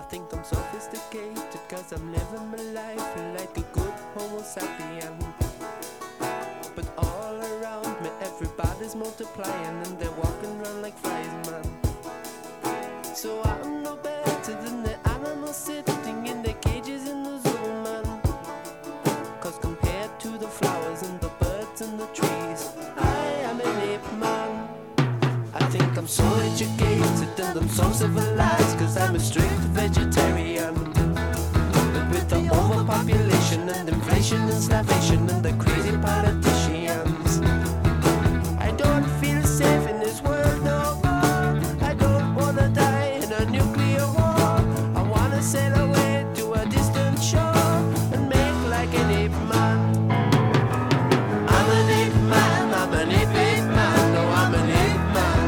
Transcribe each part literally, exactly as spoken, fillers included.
think I'm sophisticated, cause I'm living my life like a good homo sapien. But all around me everybody's multiplying, and they're walking around like flies, man. So I'm no better than the animals sitting in their cages in the zoo, man. Cause compared to the flowers and the birds and the trees, I am an ape man. I think I'm so educated and I'm so civilized, cause I'm a strict vegetarian. But with the overpopulation and inflation and starvation and the crazy politicians, I don't feel safe in this world no more. I don't wanna die in a nuclear war. I wanna sail away to a distant shore and make like an ape man. I'm an ape man, I'm an ape ape man, no I'm an ape man.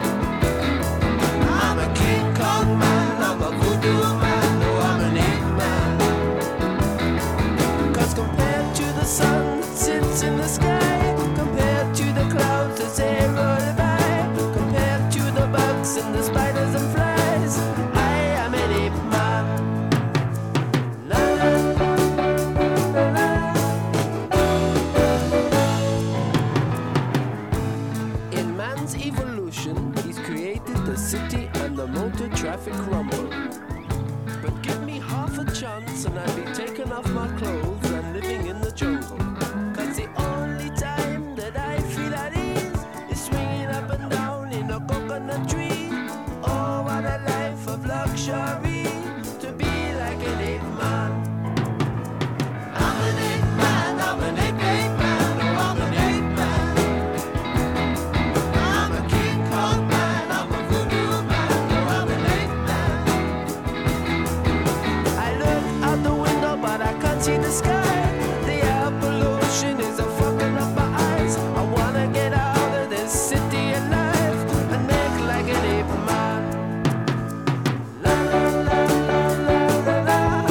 I'm a King Kong man, I'm a voodoo man, no I'm an ape man. Cause compared to the sun that sits in the sky, compared to the clouds that say roll by, compared to the bugs and the spiders and flies, I am an ape man. La la la la la. In man's evolution, he's created the city and the motor traffic rumble. But give me half a chance and I'd be taking off my clothes and living in the jungle. Cause the only time that I feel at ease is swinging up and down in a coconut tree. Oh, what a life of luxury, to be like an ape man. I'm an ape man, I'm an ape ape man, oh I'm an ape man. I'm a King Kong man, I'm a voodoo man, oh I'm an ape man. I look out the window but I can't see the sky. The air pollution is a fucking up my eyes. I wanna get out of this city alive and make like an ape man. La la la la la la la.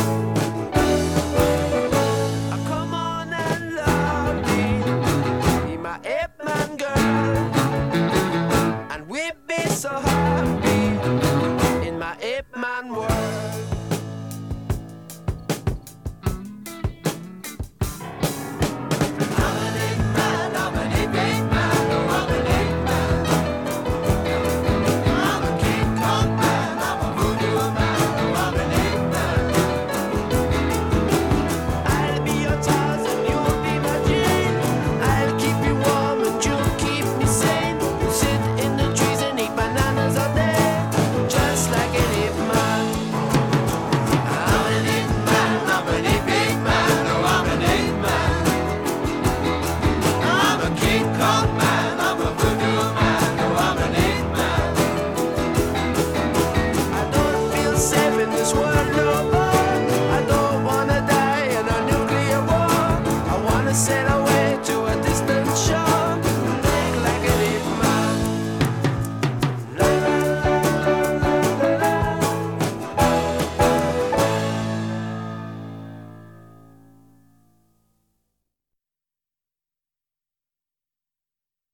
Oh, come on and love me, be my ape man girl, and we'd be so happy in my ape man world.